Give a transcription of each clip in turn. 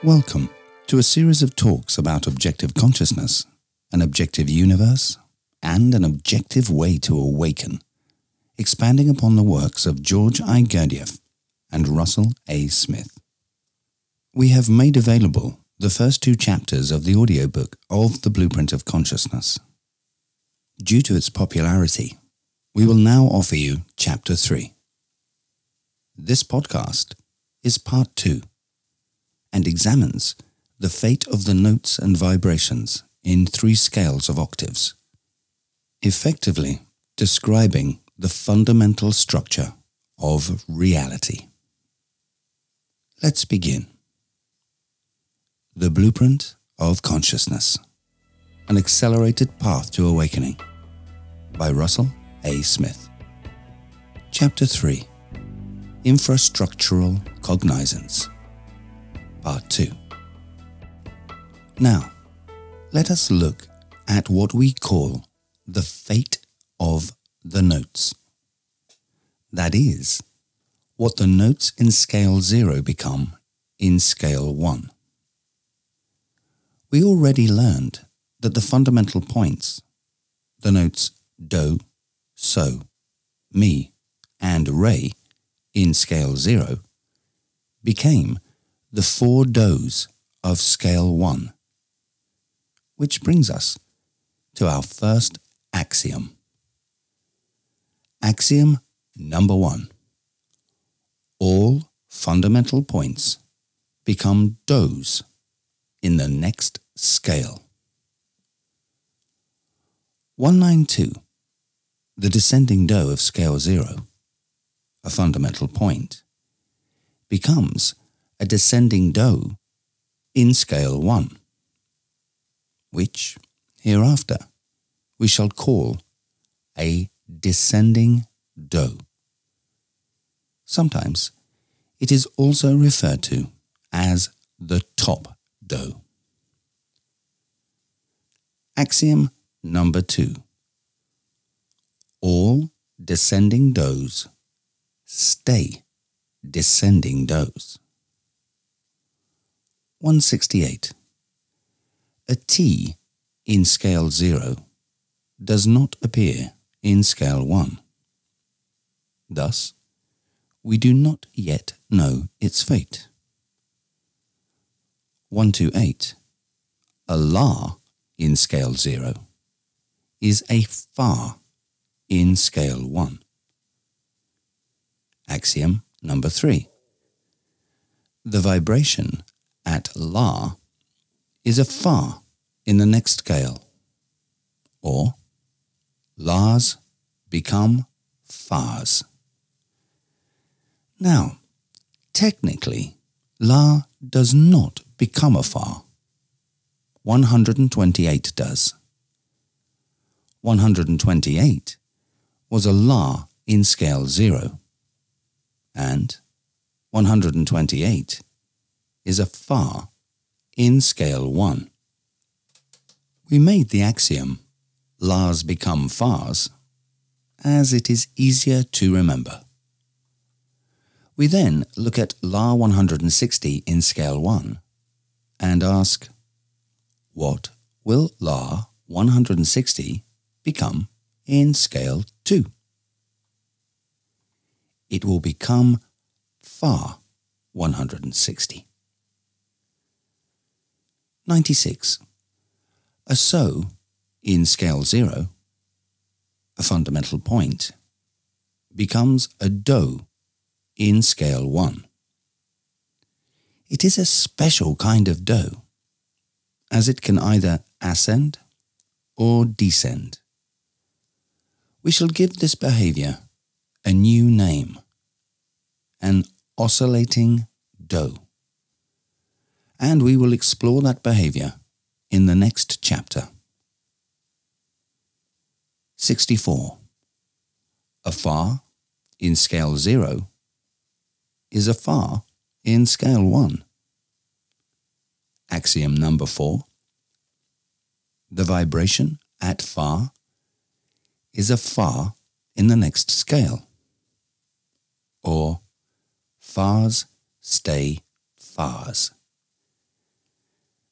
Welcome to a series of talks about objective consciousness, an objective universe, and an objective way to awaken, expanding upon the works of George I. Gurdjieff and Russell A. Smith. We have made available the first two chapters of the audiobook of The Blueprint of Consciousness. Due to its popularity, we will now offer you Chapter 3. This podcast is Part 2 and examines the fate of the notes and vibrations in 3 scales of octaves, effectively describing the fundamental structure of reality. Let's begin. The Blueprint of Consciousness, An Accelerated Path to Awakening by Russell A. Smith. Chapter 3, Infrastructural Cognizance, Part 2. Now, let us look at what we call the fate of the notes. That is, what the notes in scale 0 become in scale 1. We already learned that the fundamental points, the notes do, so, mi, and re in scale 0, became the 4 do's of scale 1, which brings us to our first axiom. Axiom number 1. All fundamental points become do's in the next scale. 192. The descending do of scale 0, a fundamental point, becomes a descending do in scale 1, which hereafter we shall call a descending do. Sometimes it is also referred to as the top do. Axiom number 2. All descending do's stay descending do's. 168. A T in scale 0 does not appear in scale 1. Thus, we do not yet know its fate. 128. A la in scale 0 is a fa in scale 1. Axiom number 3. The vibration at la is a fa in the next scale, or la's become fa's. Now, technically, la does not become a fa. 128 does. 128 was a la in scale 0, and 128 is a fa in scale 1. We made the axiom la's become fa's as it is easier to remember. We then look at la 160 in scale 1 and ask, what will la 160 become in scale 2? It will become fa 160. 96. A so in scale 0, a fundamental point, becomes a do in scale 1. It is a special kind of do, as it can either ascend or descend. We shall give this behavior a new name, an oscillating do, and we will explore that behavior in the next chapter. 64. A fa in scale 0 is a fa in scale 1. Axiom number 4. The vibration at fa is a fa in the next scale, or fa's stay fa's.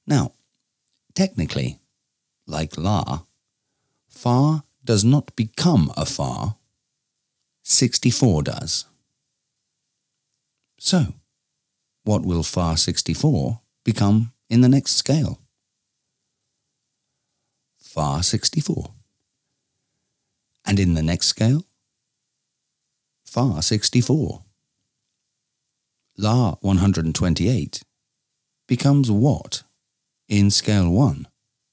Now, technically, like La, Fa does not become a Fa, 64 does. So, what will Fa 64 become in the next scale? Fa 64. And in the next scale? Fa 64. La 128 becomes what in scale 1?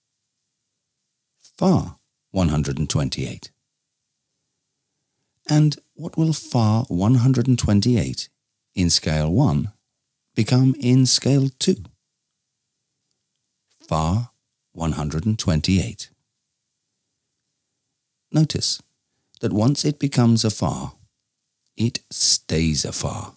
Fa 128. And what will Fa 128 in scale 1 become in scale 2? Fa 128. Notice that once it becomes a Fa, it stays a Fa.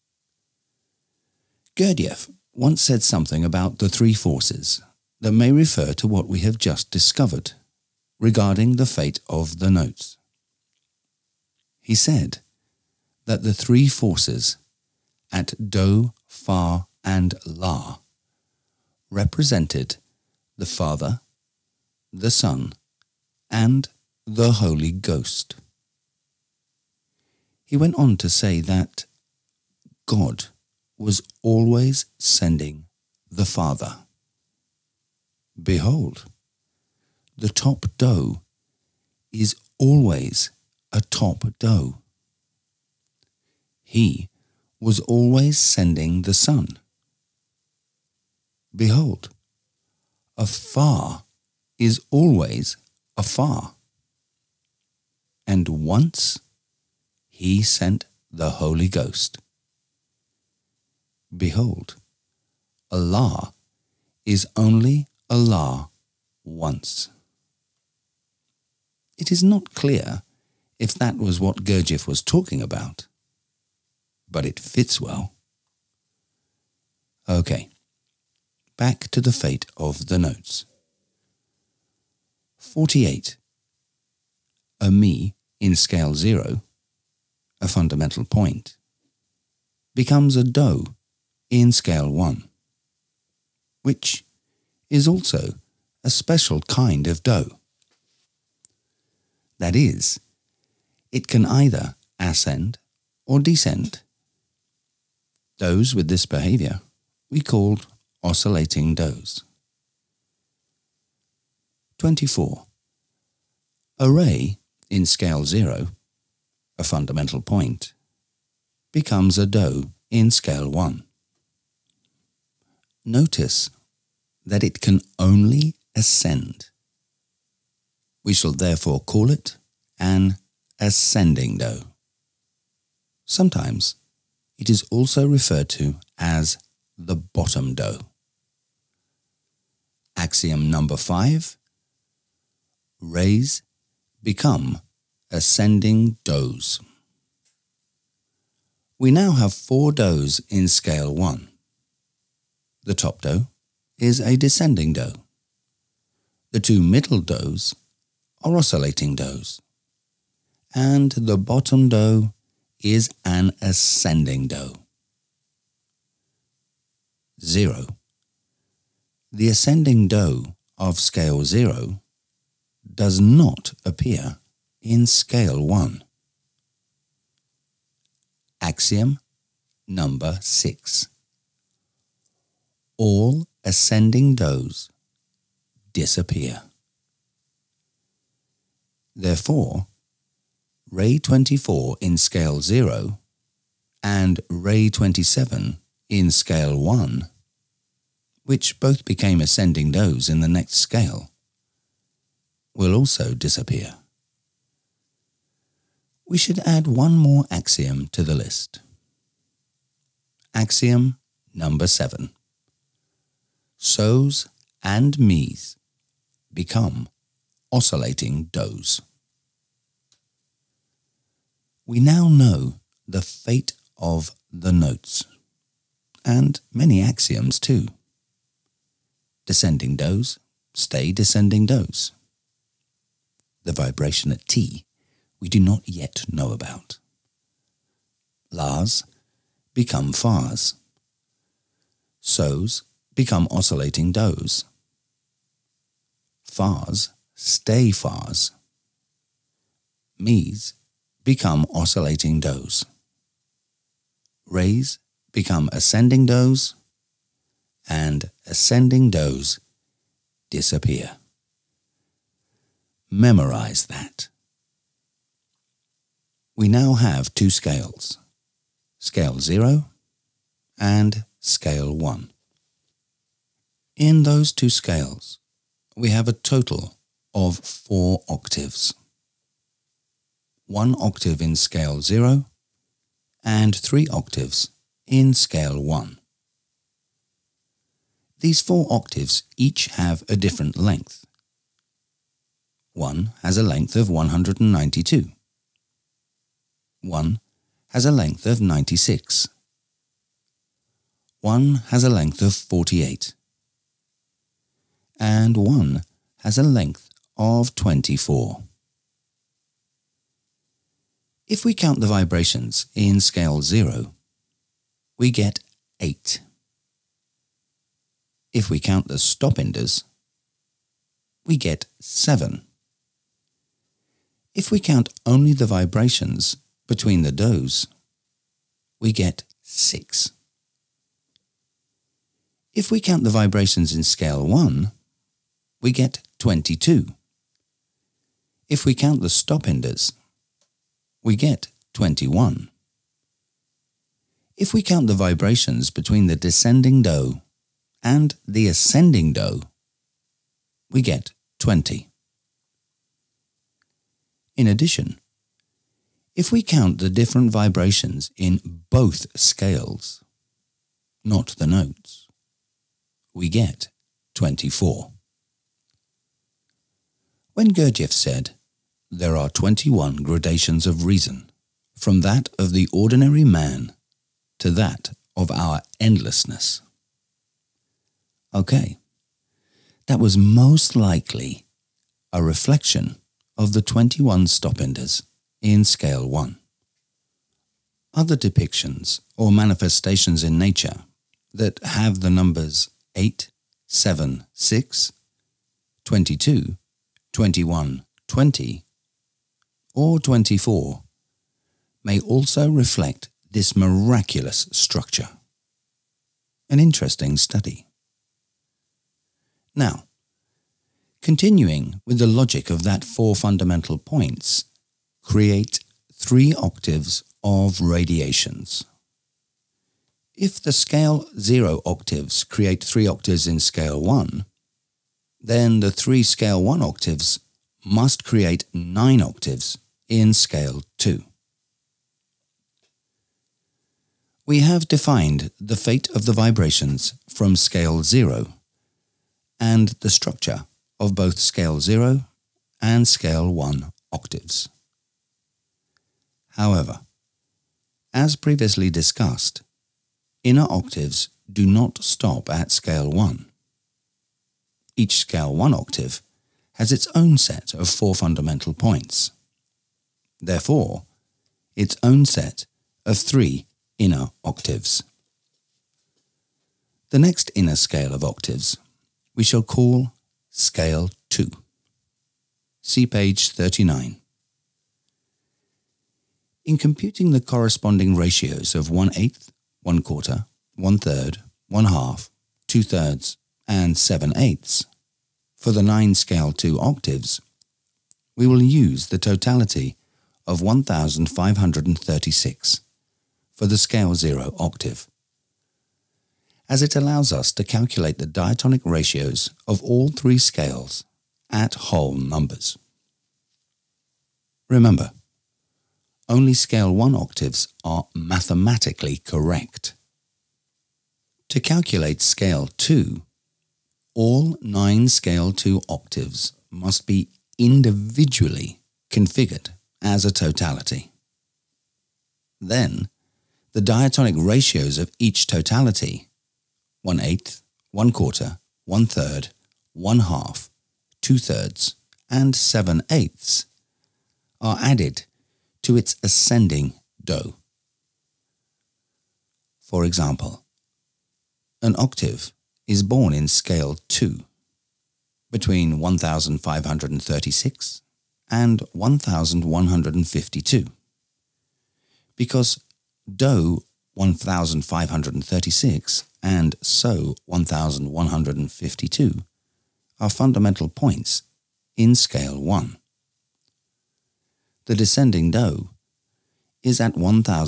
Gurdjieff once said something about the three forces that may refer to what we have just discovered regarding the fate of the notes. He said that the three forces at Do, Fa, and La represented the Father, the Son, and the Holy Ghost. He went on to say that God was always sending the Father. Behold, the top Do is always a top Do. He was always sending the Son. Behold, a Fa is always a Fa. And once he sent the Holy Ghost. Behold, Allah is only Allah once. It is not clear if that was what Gurdjieff was talking about, but it fits well. Okay, back to the fate of the notes. 48. A Mi in scale 0, a fundamental point, becomes a Do in scale 1, which is also a special kind of Do. That is, it can either ascend or descend. Does with this behavior we called oscillating Does. 24. A Re in scale 0, a fundamental point, becomes a Do in scale 1. Notice that it can only ascend. We shall therefore call it an ascending Do. Sometimes it is also referred to as the bottom Do. Axiom number 5. Res become ascending Does. We now have 4 Does in scale 1. The top Do is a descending Do. The 2 middle Does are oscillating Does. And the bottom Do is an ascending Do. 0. The ascending Do of scale 0 does not appear in scale 1. Axiom number 6. All ascending Does disappear. Therefore, Re 24 in scale 0 and Re 27 in scale 1, which both became ascending Does in the next scale, will also disappear. We should add one more axiom to the list. Axiom number 7. Sos and Mis become oscillating Does. We now know the fate of the notes, and many axioms too. Descending Does stay descending Does. The vibration at T we do not yet know about. Las become Fas. Sos become oscillating do's. Fas stay fas. Mi's become oscillating do's. Re's become ascending do's, and ascending do's disappear. Memorize that. We now have two scales, scale 0 and scale 1. In those two scales, we have a total of 4 octaves. 1 octave in scale 0 and 3 octaves in scale 1. These 4 octaves each have a different length. One has a length of 192. One has a length of 96. One has a length of 48. And one has a length of 24. If we count the vibrations in scale 0, we get 8. If we count the stop-enders, we get 7. If we count only the vibrations between the do's, we get 6. If we count the vibrations in scale 1, we get 22. If we count the stop-enders, we get 21. If we count the vibrations between the descending do and the ascending do, we get 20. In addition, if we count the different vibrations in both scales, not the notes, we get 24. When Gurdjieff said, "There are 21 gradations of reason, from that of the ordinary man to that of our endlessness." Okay, that was most likely a reflection of the 21 stop-enders in scale 1. Other depictions or manifestations in nature that have the numbers 8, 7, 6, 22, 21, 20, or 24 may also reflect this miraculous structure. An interesting study. Now, continuing with the logic of that 4 fundamental points, create 3 octaves of radiations. If the scale 0 octaves create 3 octaves in scale 1, then the 3 scale 1 octaves must create 9 octaves in scale 2. We have defined the fate of the vibrations from scale 0 and the structure of both scale 0 and scale 1 octaves. However, as previously discussed, inner octaves do not stop at scale 1. Each scale 1 octave has its own set of 4 fundamental points. Therefore, its own set of 3 inner octaves. The next inner scale of octaves we shall call scale 2. See page 39. In computing the corresponding ratios of 1/8, 1/4, 1/3, 1/2, 2/3, and 7/8 for the 9 scale 2 octaves, we will use the totality of 1536 for the scale 0 octave, as it allows us to calculate the diatonic ratios of all 3 scales at whole numbers. Remember, only scale 1 octaves are mathematically correct. To calculate scale 2, all 9 scale 2 octaves must be individually configured as a totality. Then, the diatonic ratios of each totality, 1/8, 1/4, 1/3, 1/2, 2/3, and 7/8, are added to its ascending do. For example, an octave is born in scale 2, between 1536 and 1152, because Do 1536 and So 1152 are fundamental points in scale 1. The descending Do is at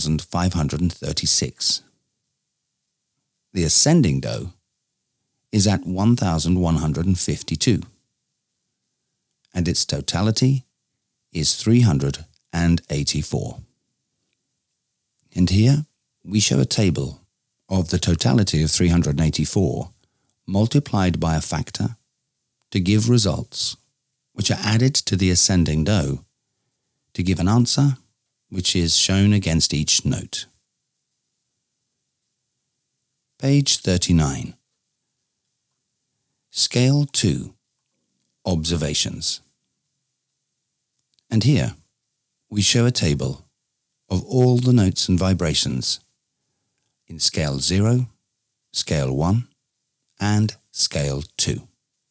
1536. The ascending Do is at 1152, and its totality is 384. And here we show a table of the totality of 384 multiplied by a factor to give results which are added to the ascending Do to give an answer which is shown against each note. Page 39. Scale 2. Observations. And here we show a table of all the notes and vibrations in scale 0, scale 1, and scale 2.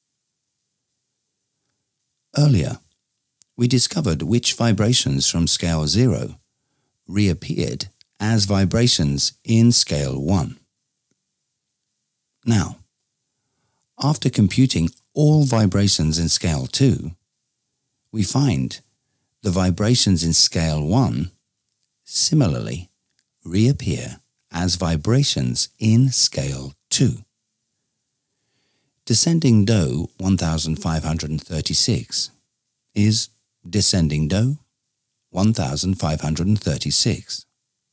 Earlier, we discovered which vibrations from scale 0 reappeared as vibrations in scale 1. Now, after computing all vibrations in scale 2, we find the vibrations in scale 1 similarly reappear as vibrations in scale 2. Descending Do 1536 is descending Do 1536.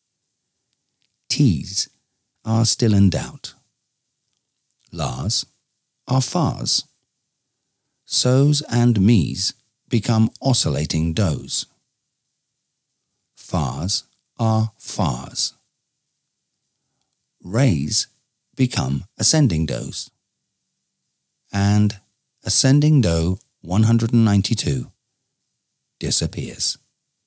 T's are still in doubt. La's are Fa's. So's and Mi's become oscillating Do's. Fa's are Fa's. Re's become ascending Do's. And ascending Do 192 disappears.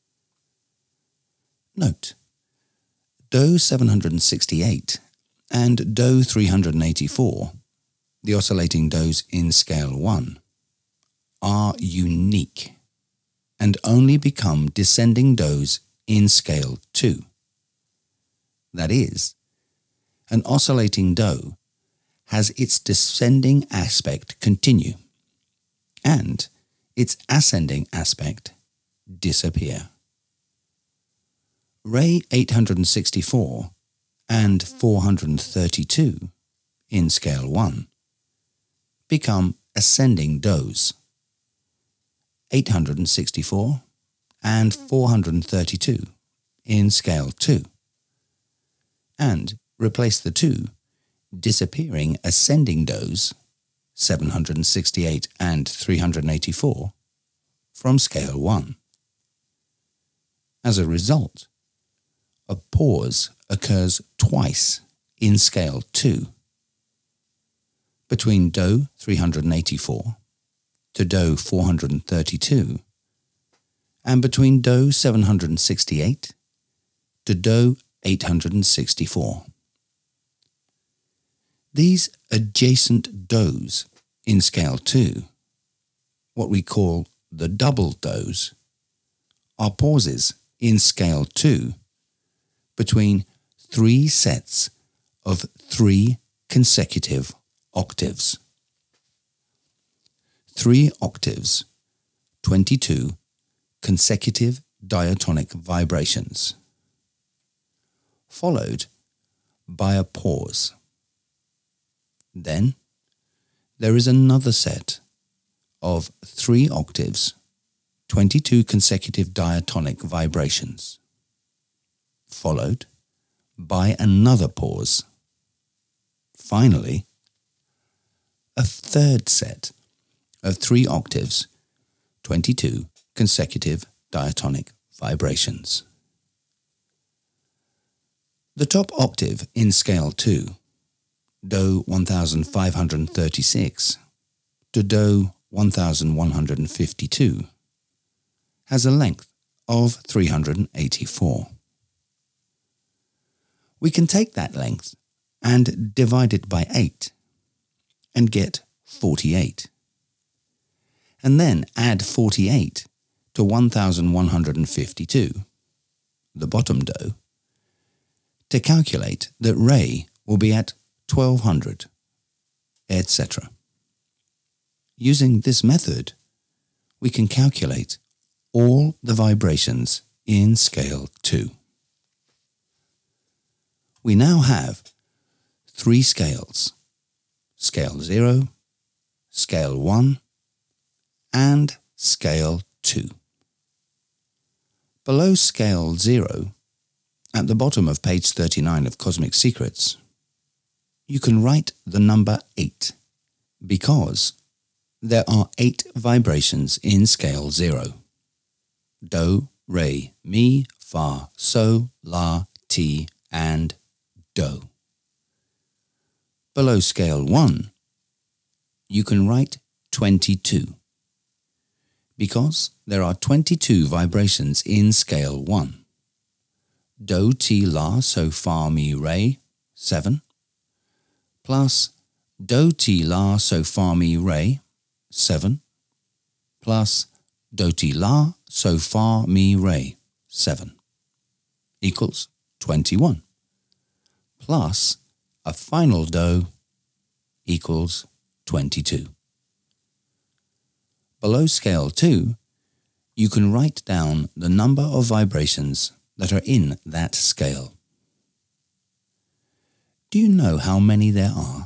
Note, Do 768 and Do 384, the oscillating Do's in scale 1, are unique and only become descending Do's in scale 2. That is, an oscillating Do has its descending aspect continue and its ascending aspect disappear. Re 864 and 432 in scale 1 become ascending Do's. 864 and 432 in scale 2, and replace the two disappearing ascending Do's, 768 and 384, from scale 1. As a result, a pause occurs twice in scale 2, between Do 384 to Do 432, and between Do 768 to Do 864. These adjacent Do's in scale 2, what we call the double Do's, are pauses in scale 2 between 3 sets of 3 consecutive octaves. 3 octaves, 22 consecutive diatonic vibrations, followed by a pause. Then there is another set of 3 octaves, 22 consecutive diatonic vibrations, followed by another pause. Finally, a third set of 3 octaves, 22 consecutive diatonic vibrations. The top octave in scale 2, Do 1536 to Do 1152, has a length of 384. We can take that length and divide it by 8 and get 48. And then add 48 to 1152, the bottom Do, to calculate that Re will be at 1200, etc. Using this method, we can calculate all the vibrations in scale 2. We now have 3 scales: scale 0, scale 1, and scale 2. Below scale 0, at the bottom of page 39 of Cosmic Secrets, you can write the number 8, because there are 8 vibrations in scale 0: Do, Re, Mi, Fa, So, La, Ti, and Do. Below scale 1, you can write 22, because there are 22 vibrations in scale 1: Do, Ti, La, So, Fa, Mi, Re, 7, plus Do, Ti, La, So, Fa, Mi, Re, 7, plus Do, Ti, La, So, Fa, Mi, Re, 7, equals 21, plus a final Do equals 22. Below scale 2, you can write down the number of vibrations that are in that scale. Do you know how many there are?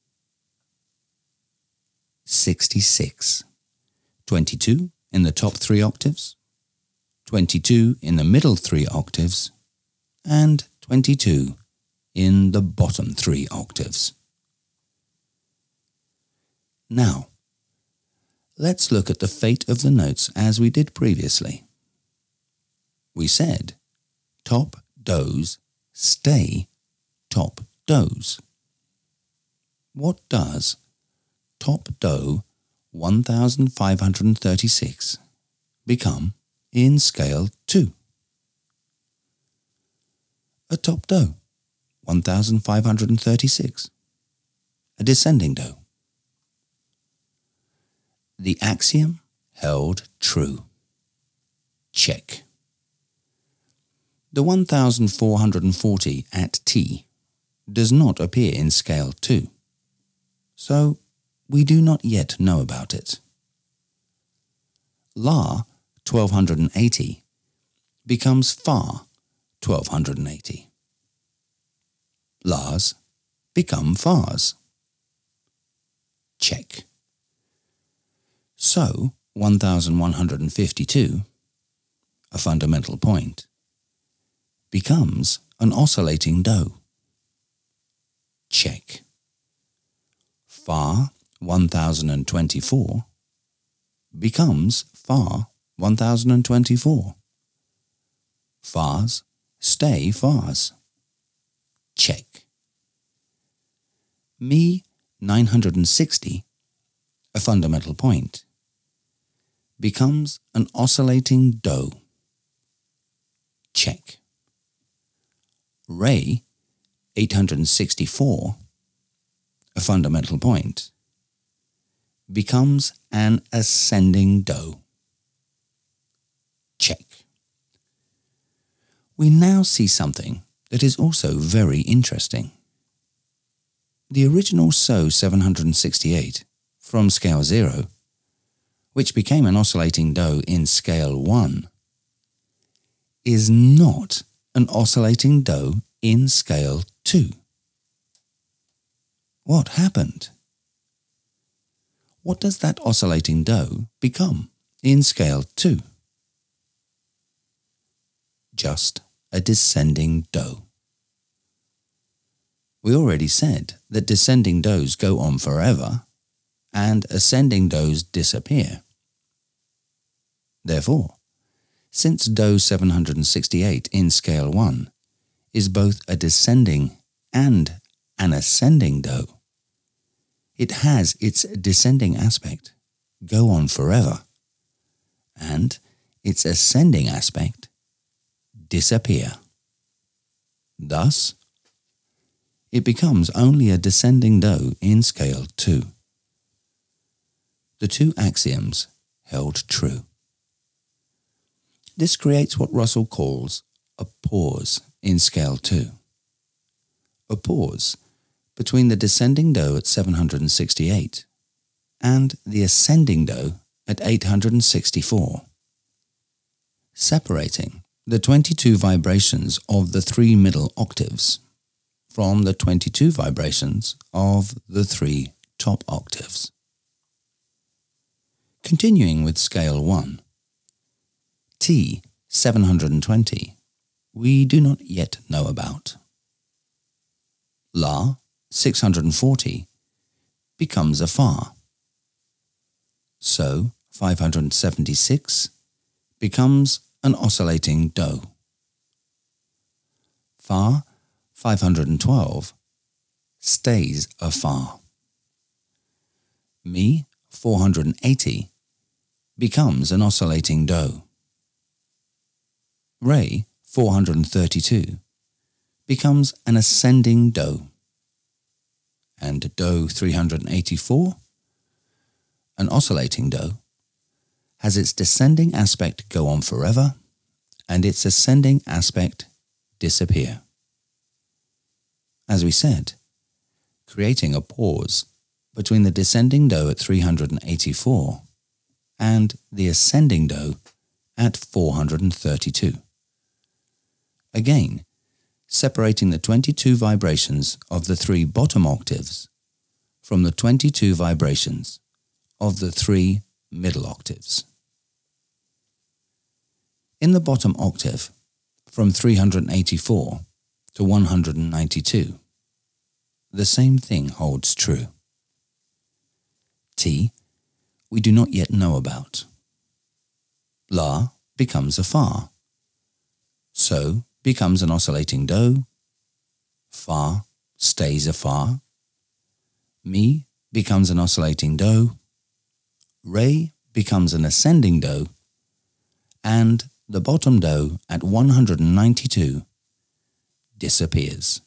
66. 22 in the top 3 octaves, 22 in the middle 3 octaves, and 22 in the bottom 3 octaves. Now, let's look at the fate of the notes as we did previously. We said top Dos stay top Dos. What does top Do 1536 become in scale 2? A top Do 1536, a descending Do. The axiom held true. Check. The 1440 at T does not appear in scale 2, so we do not yet know about it. La 1280 becomes Fa 1280. Las become Fas. Check. So 1152, a fundamental point, becomes an oscillating Do. Check. Fa 1024 becomes Fa 1024. Fas stay Fas. Check. Mi 960, a fundamental point, becomes an oscillating Do. Check. Re 864, a fundamental point, becomes an ascending Do. Check. We now see something that is also very interesting. The original So 768 from scale 0, which became an oscillating Do in scale 1, is not an oscillating Do in scale 2. What happened? What does that oscillating Do become in scale 2? Just a descending Do. We already said that descending Dos go on forever and ascending Dos disappear. Therefore, since Do 768 in scale 1 is both a descending and an ascending Do, it has its descending aspect go on forever and its ascending aspect disappear. Thus, it becomes only a descending do in scale 2. The two axioms held true. This creates what Russell calls a pause in scale 2. A pause between the descending do at 768 and the ascending do at 864, separating the 22 vibrations of the 3 middle octaves from the 22 vibrations of the 3 top octaves. Continuing with scale 1, T 720, we do not yet know about. La 640 becomes a Fa. So 576 becomes an oscillating Do. Fa 512 stays a Fa. Mi 480 becomes an oscillating Do. Re 432 becomes an ascending Do. And Do 384, an oscillating Do, has its descending aspect go on forever and its ascending aspect disappear. As we said, creating a pause between the descending Do at 384 and the ascending Do at 432. Again, separating the 22 vibrations of the 3 bottom octaves from the 22 vibrations of the 3 middle octaves. In the bottom octave, from 384 to 192, the same thing holds true. T, we do not yet know about. La becomes a Fa. So becomes an oscillating Do. Fa stays a Fa. Mi becomes an oscillating Do. Re becomes an ascending Do. And the bottom Do at 192 disappears.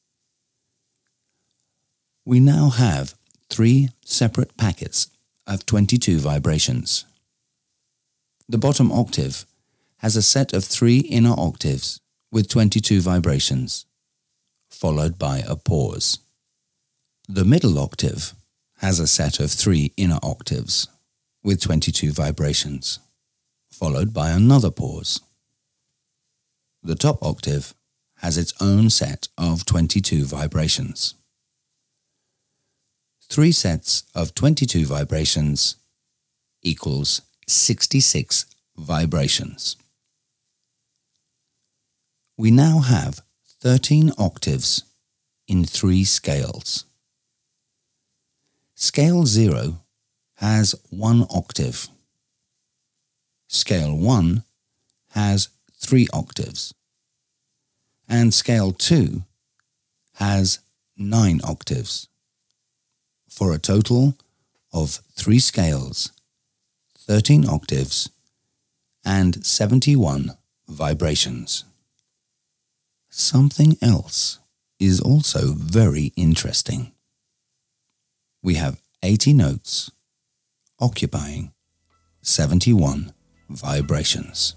We now have 3 separate packets of 22 vibrations. The bottom octave has a set of 3 inner octaves with 22 vibrations, followed by a pause. The middle octave has a set of 3 inner octaves with 22 vibrations, followed by another pause. The top octave has its own set of 22 vibrations. 3 sets of 22 vibrations equals 66 vibrations. We now have 13 octaves in 3 scales. Scale 0 has 1 octave. Scale 1 has 3 octaves. And scale 2 has 9 octaves, for a total of 3 scales, 13 octaves, and 71 vibrations. Something else is also very interesting. We have 80 notes occupying 71 vibrations.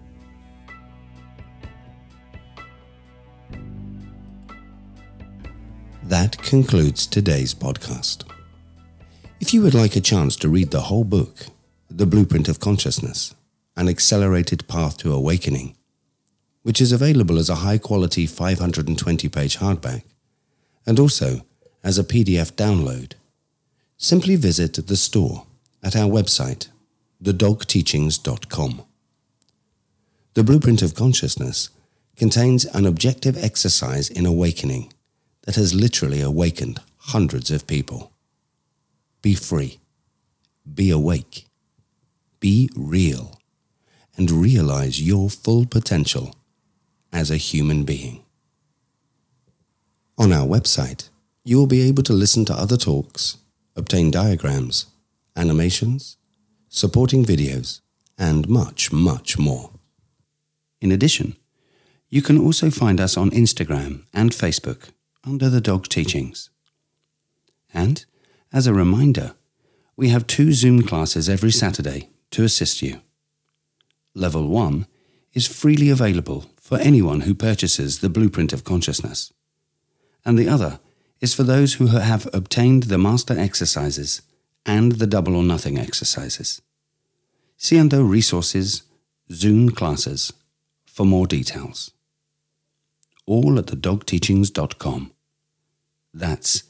That concludes today's podcast. If you would like a chance to read the whole book, The Blueprint of Consciousness, An Accelerated Path to Awakening, which is available as a high-quality 520-page hardback and also as a PDF download, simply visit the store at our website, thedogteachings.com. The Blueprint of Consciousness contains an objective exercise in awakening that has literally awakened hundreds of people. Be free, be awake, be real, and realize your full potential as a human being. On our website, you will be able to listen to other talks, obtain diagrams, animations, supporting videos, and much, much more. In addition, you can also find us on Instagram and Facebook under the Dog Teachings. And, as a reminder, we have 2 Zoom classes every Saturday to assist you. Level 1 is freely available for anyone who purchases the Blueprint of Consciousness, and the other is for those who have obtained the Master Exercises and the Double or Nothing exercises. See under Resources, Zoom Classes for more details. All at thedogteachings.com. That's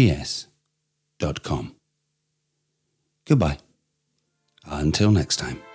TheDogTeachings.com. Goodbye. Until next time.